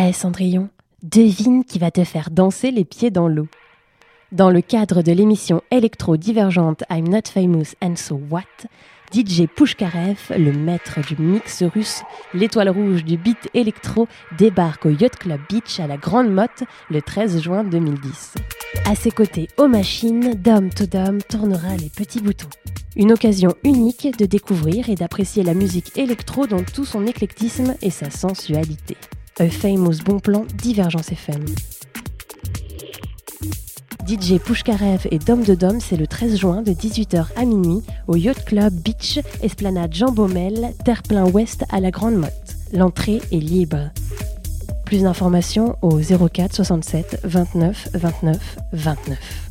Ouais, Cendrillon, devine qui va te faire danser les pieds dans l'eau. Dans le cadre de l'émission électro-divergente I'm Not Famous and So What, DJ Pushkarev, le maître du mix russe, l'étoile rouge du beat électro, débarque au Yacht Club Beach à la Grande Motte le 13 juin 2010. À ses côtés, aux machines, Dom to Dom tournera les petits boutons. Une occasion unique de découvrir et d'apprécier la musique électro dans tout son éclectisme et sa sensualité. A famous bon plan Divergence FM. DJ Pushkarev et Dom de Dom, c'est le 13 juin de 18h à minuit au Yacht Club Beach, Esplanade Jean Baumel, Terre-Plein Ouest à la Grande Motte. L'entrée est libre. Plus d'informations au 04 67 29 29 29.